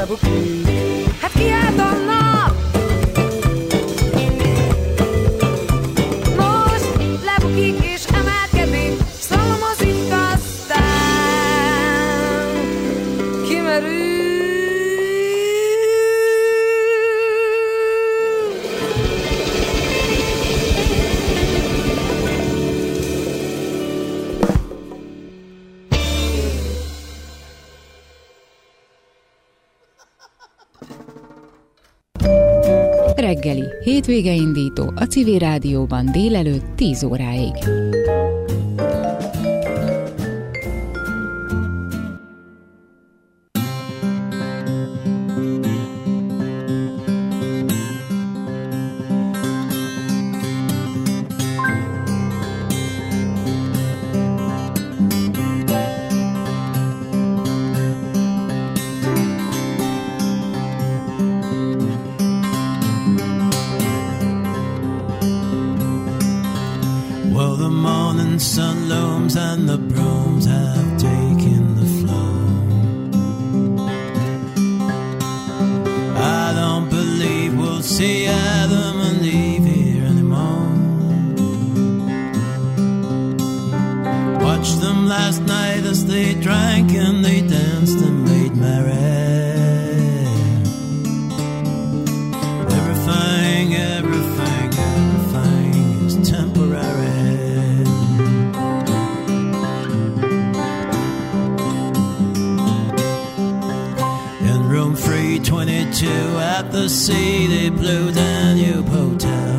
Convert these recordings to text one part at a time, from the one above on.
lebukik. Hát kiállt a nap, most lebukik és emelkedik, szalomozik, aztán kimerül. Reggeli, hétvége indító a Civil Rádióban délelőtt 10 óráig. Sun looms and the brooms have taken the flow. I don't believe we'll see Adam and Eve here anymore. Watched them last night as they drank and they danced and made merry. Everything, everything, everything is temporary. Room 322 at the seedy Blue Danube Hotel.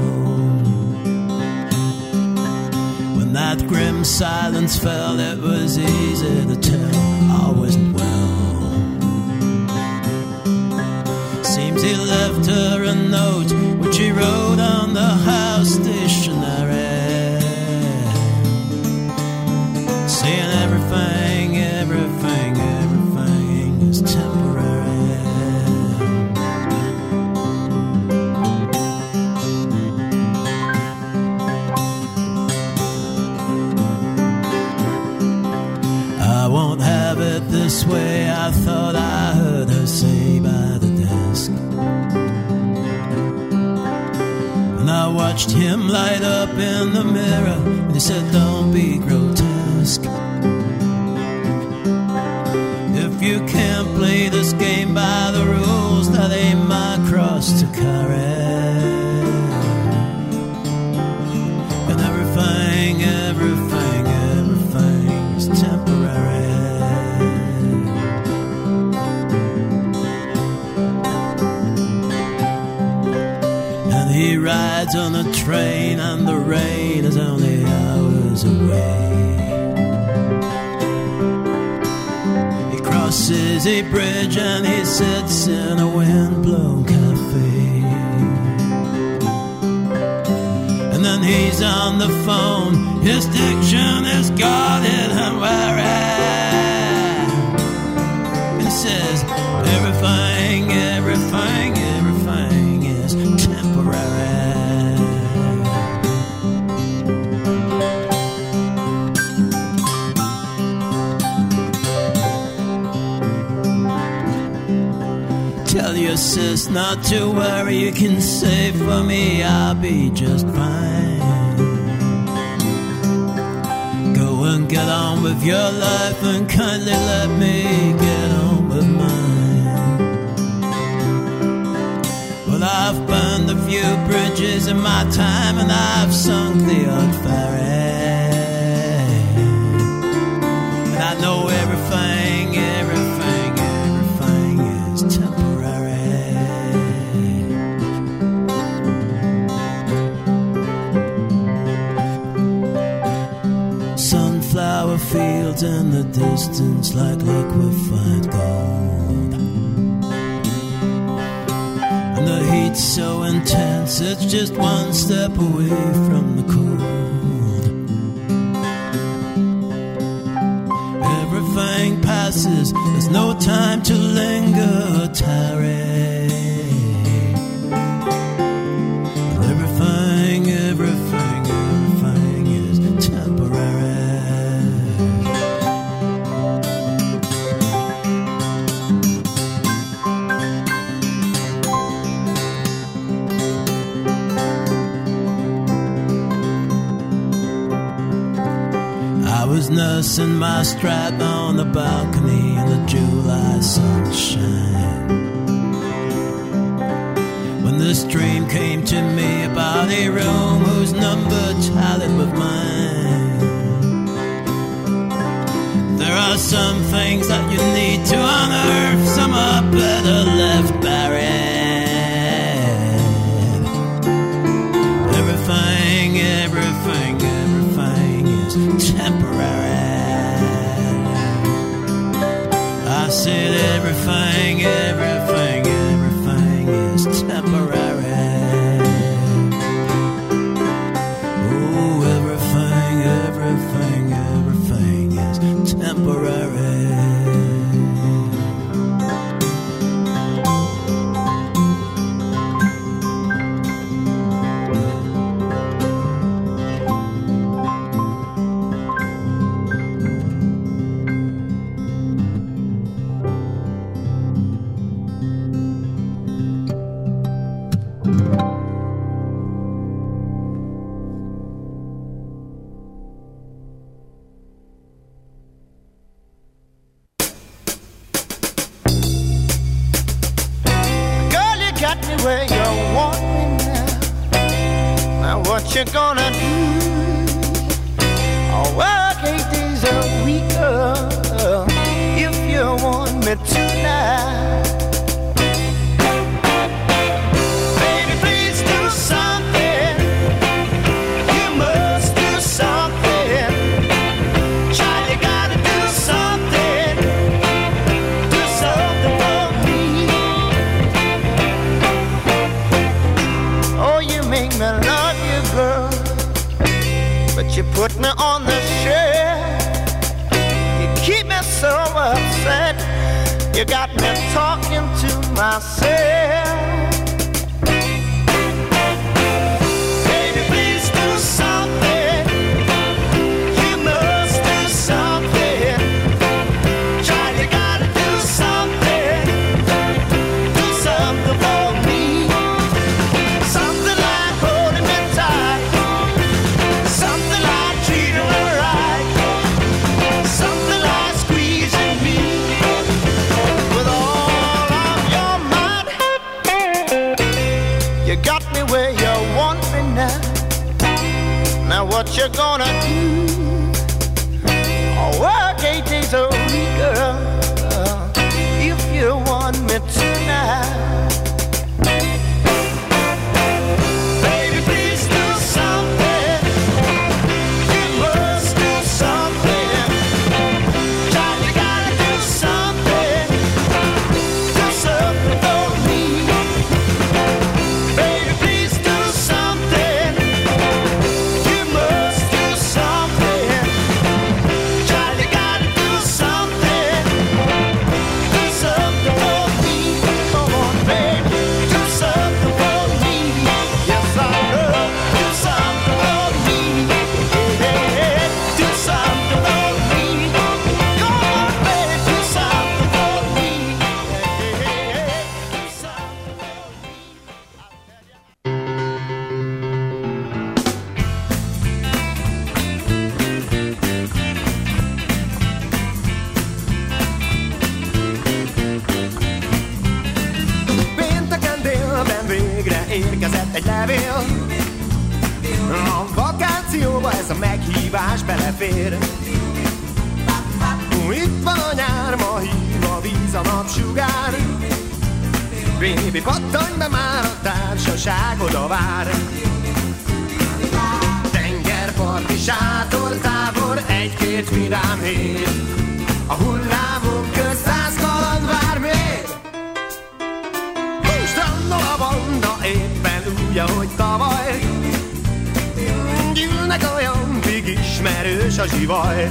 When that grim silence fell, it was easy to tell I wasn't well. Seems he left her a note which he wrote on the house stationery, saying everything, everything, everything is temporary. I won't have it this way, I thought I heard her say by the desk. And I watched him light up in the mirror, and he said, don't be grotesque. If you can't play this game by the rules, that ain't my cross to carry. And everything, everything, everything is temporary. And he rides on a train and the rain is only hours away. He crosses a bridge and he sits in a wind-blown cafe. And then he's on the phone, his diction is guarded and wary. And he says, everything, everything, everything is temporary. Tell your sis not to worry, you can say for me I'll be just fine. Go and get on with your life and kindly let me get on with mine. Well, I've burned a few bridges in my time and I've sunk the odd ferry. And I know everything, everything, everything is temporary. Sunflower fields in the distance like liquefied gold. And the heat's so intense, it's just one step away from the cold. Everything passes, there's no time to linger or tarry. Everything, everything, everything is temporary. nursing my strap on the balcony in the July sunshine. When this dream came to me about a room whose number tallied with mine. There are some things that you need to unearth, some are better left buried. Everything is temporary. I said everything is temporary. Oh, everything is temporary. You gonna do? I'll work 8 days a week, if you want me tonight. Baby, please do something. You must do something. Child, you gotta do something. Do something for me. Oh, you make me love you, girl, but you put me on the shelf. You keep me so upset. You got me talking to myself. Baby, please do something. You must do something. Child, you gotta do something. Do something for me. Something like holding me tight. Something like treating me right. Something like squeezing me with all of your might. You got me where you want me now. Now what you gonna do? I'll work 8 days a week, girl, if you want me tonight. Baby, please do something. You must do something. Child, you gotta do something. Do something for me. Baby, please do something. You must do something. Child, you gotta do something. Do something for me. Come on, baby, do something for me. Yes, I will. Do something for me. Yeah, do something for me. Come on, baby, do something for me. Yeah, do something for me. Pénteken délben végre érkezett egy levél. A vakációba ez a meghívás belefér. Itt van a nyár, ma hív a víz, a napsugár. Baby, pattanj be már, a társaság oda vár. Tengerparti sátortábor, egy-két vidám hét. A hullámok közt 100 kaland vár még. Strandol a banda, éppen úgy, ahogy tavaly. Gyűlnek a jampig, ismerős a zsivaj.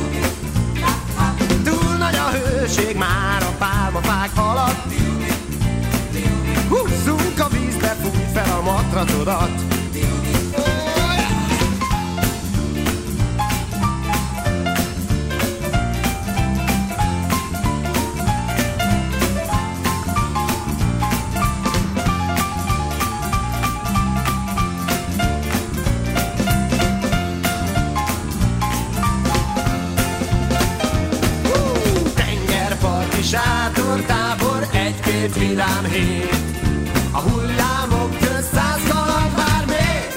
Túl nagy a hőség már a pálmafák alatt. Húzzunk a vízbe, fújj fel a matracodat. sátortábor, egy-két vidám hét. A hullámok közt 100 kaland vár még.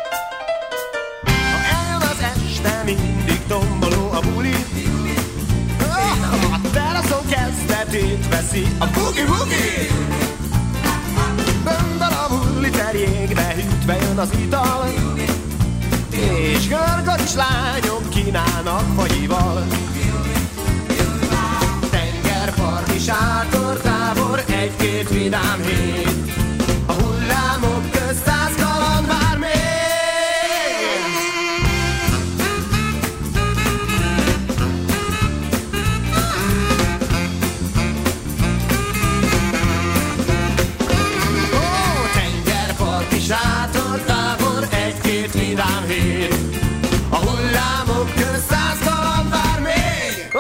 Ha eljön az este, mindig tomboló a buli. A teraszon kezdetét veszi a bugi-bugi. Böndel a hulliter jégbe hűtve jön az ital, és görgös lányok kínálnak fagyival. Tengerparti sátortábor, egy-két vidám hét. A hullámok közt 100 kaland vár még. Tengerparti sátortábor, egy-két vidám hét. A hullámok közt 100 kaland vár még.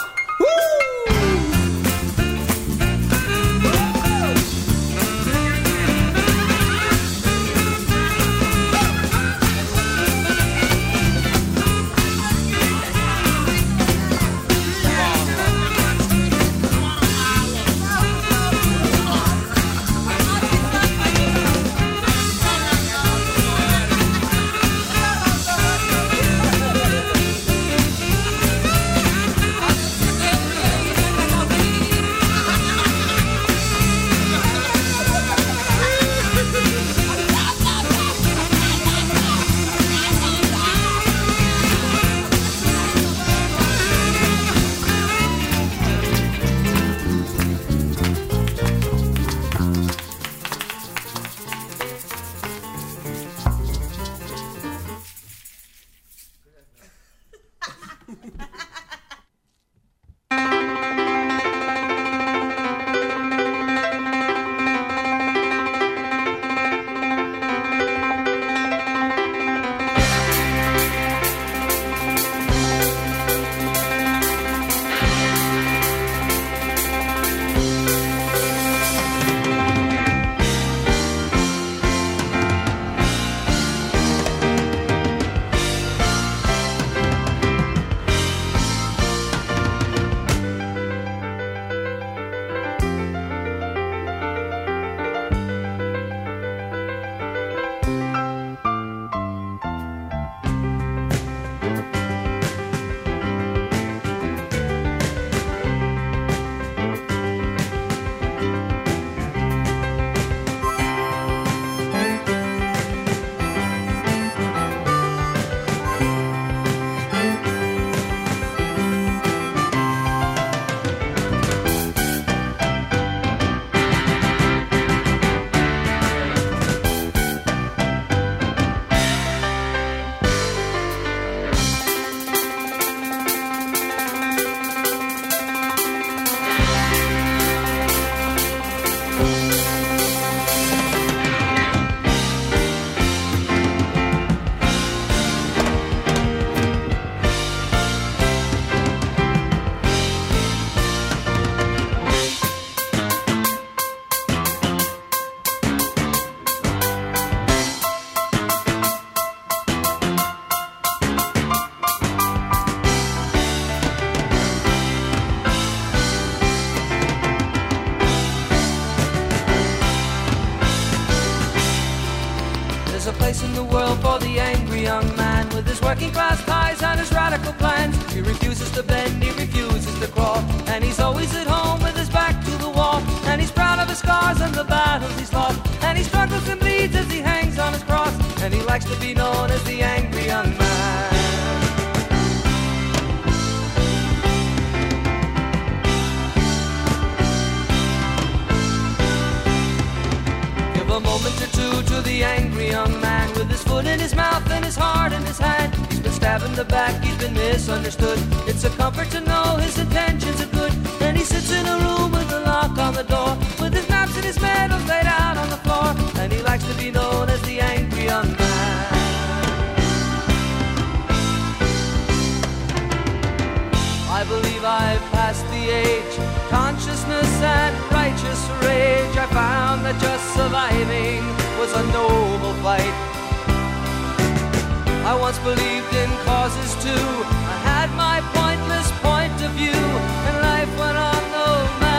Working class ties and his radical plans. He refuses to bend, he refuses to crawl, and he's always at home with his back to the wall. And he's proud of his scars and the battles he's lost, and he struggles and bleeds as he hangs on his cross, and he likes to be known as the angry young man. Give a moment or two to the angry young man, with his foot in his mouth and his heart in his hand. He's been stabbed in the back, he's been misunderstood. It's a comfort to know his intentions are good. And he sits in a room with a lock on the door, with his maps and his medals laid out on the floor, and he likes to be known as the angry young man. I believe I've passed the age, consciousness and righteous rage. I found that just surviving was a noble fight. I once believed in causes too. I had my pointless point of view, and life went on no matter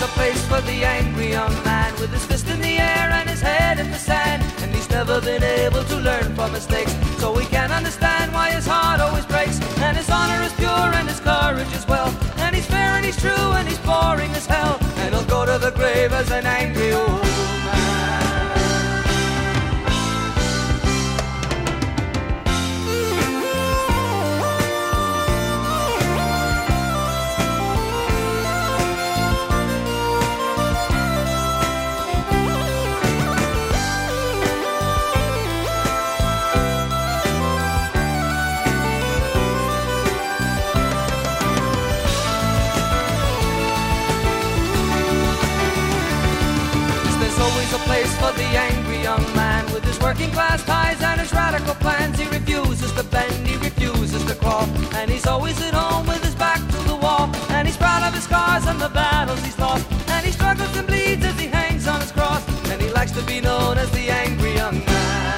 a place for the angry young man with his fist in the air and his head in the sand. And he's never been able to learn from mistakes, so we can't understand why his heart always breaks. And his honor is pure and his courage is well, and he's fair and he's true and he's boring as hell. And he'll go to the grave as an angry old man. For the angry young man with his working class ties and his radical plans. He refuses to bend, he refuses to crawl, and he's always at home with his back to the wall. And he's proud of his scars and the battles he's lost, and he struggles and bleeds as he hangs on his cross. And he likes to be known as the angry young man.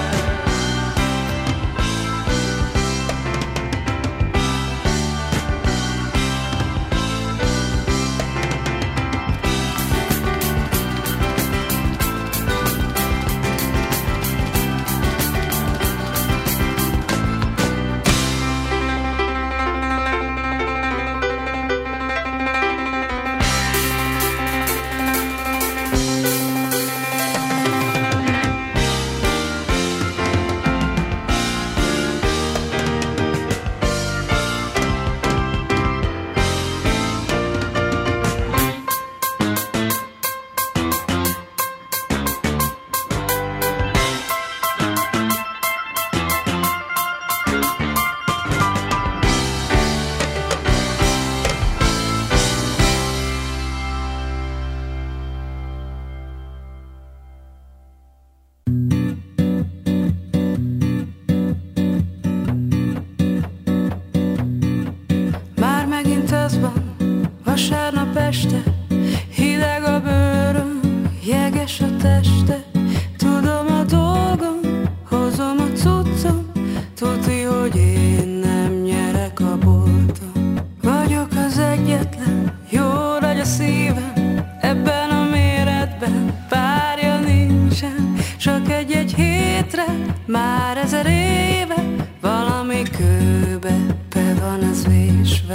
Vasárnap este, hideg a bőröm, jeges a teste. Tudom a dolgom, hozom a cuccom, tuti, hogy én nem nyerek a bolton. Vagyok az egyetlen, jó nagy a szívem, ebben a méretben párja nincsen. Csak egy-egy hétre, már 1000 éve, valami kőbe be van ez vésve.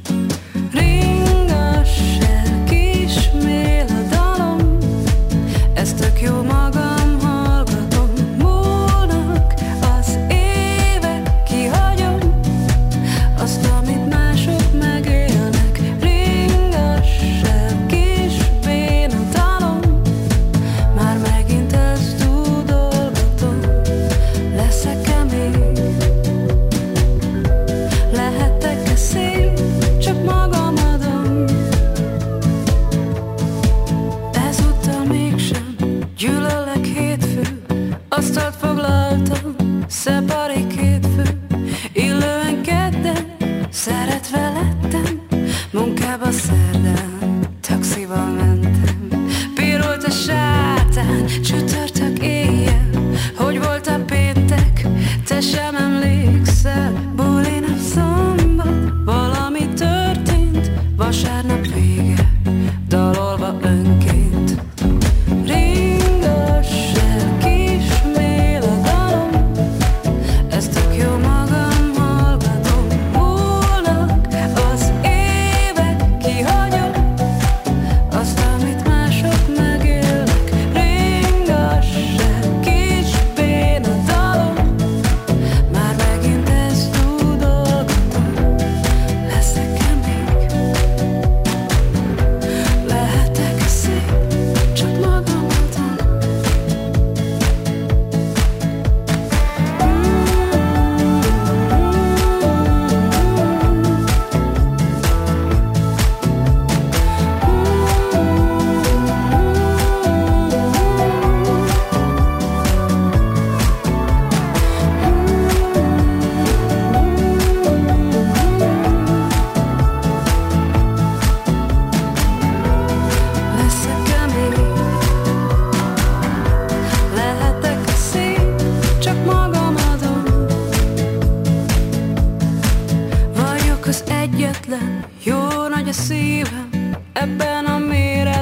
Tök jó magam, hallgatom, múlnak az évek, kihagyom azt, amit mások megélnek. Ringass el, kis béna dalom, már megint ezt dúdolgatom. Leszek-e még? Lehetek-e szép? Csak magam adom. Ezúttal mégsem gyűlölek hétfő, asztalt foglaltam, szepari kétfő. Illően kedden, szeretve lettem, munkába szerdán, taxival mentem. Pirult a sátán, csütörtök éjjel, hogy volt a péntek, te sem emlékszel. Buli nap szombat, valami történt, vasárnap vége, dalolva önként. Jó nagy a szívem, ebben a méretben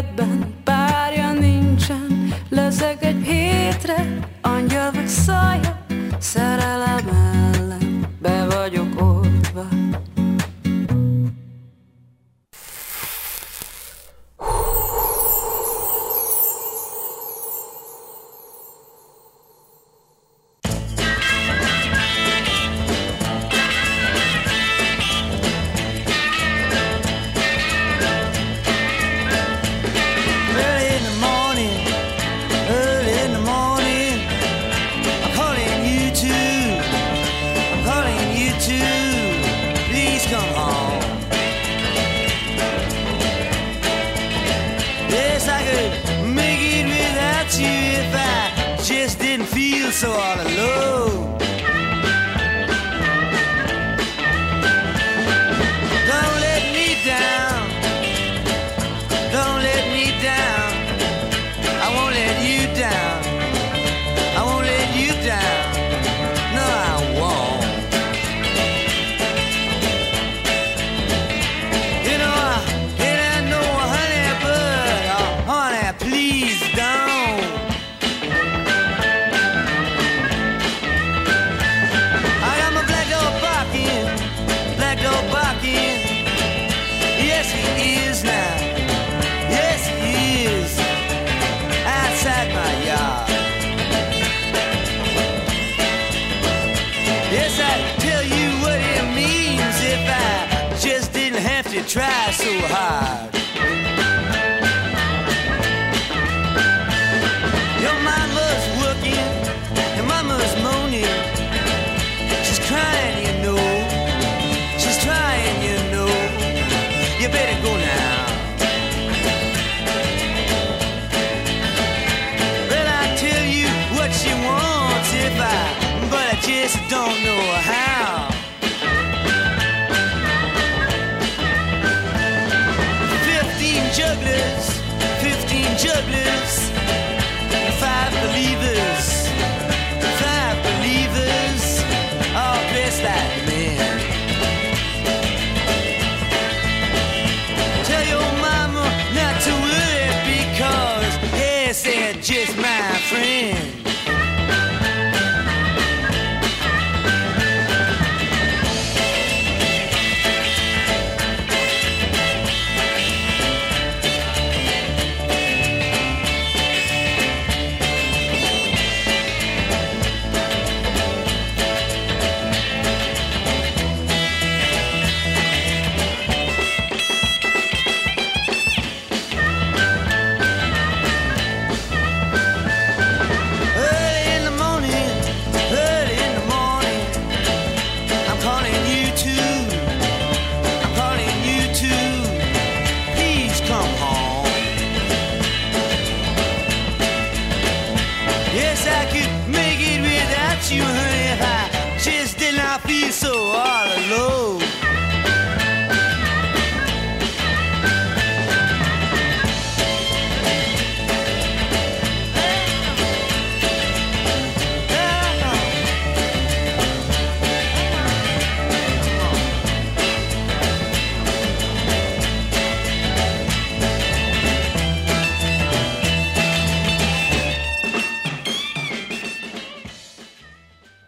Yes, I tell you what it means if I just didn't have to try so hard. Your mama's working, your mama's moaning. She's crying, you know. She's trying, you know. You better go now. Well, I tell you what she wants if but I just don't know how. 15 jugglers, 15 jugglers, 5 believers, 5 believers, all dressed like men. Tell your mama not to worry because, yes, they're just my friends. You, honey, if I just did not feel so all alone.